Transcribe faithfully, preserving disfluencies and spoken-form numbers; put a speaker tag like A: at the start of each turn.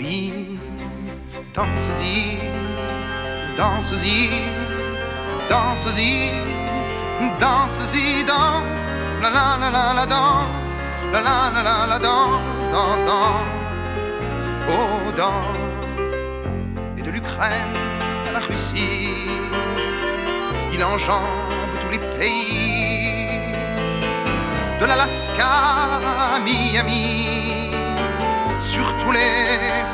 A: puis danse-y, danse-y, danse-y, danse-y, danse, la la la la la danse, la la la la la danse, danse, danse, oh danse. Et de l'Ukraine à la Russie, il enjambe tous les pays, de l'Alaska à Miami, sur tous les